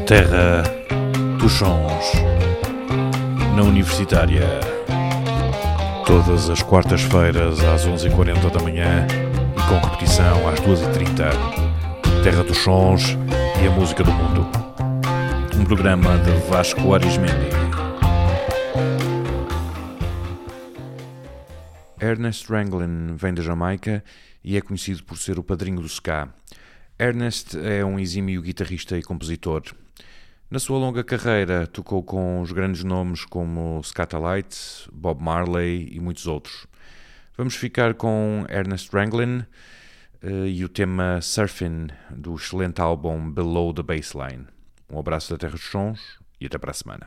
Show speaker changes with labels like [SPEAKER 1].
[SPEAKER 1] Terra dos Sons, na Universitária, todas as quartas-feiras às 11h40 da manhã e com repetição às 2h30. Terra dos Sons e a música do mundo. Um programa de Vasco Arismendi. Ernest Ranglin vem da Jamaica e é conhecido por ser o padrinho do ska. Ernest é um exímio guitarrista e compositor. Na sua longa carreira tocou com os grandes nomes como Skatalites, Bob Marley e muitos outros. Vamos ficar com Ernest Ranglin e o tema Surfing do excelente álbum Below the Baseline. Um abraço da Terra dos Sons e até para a semana.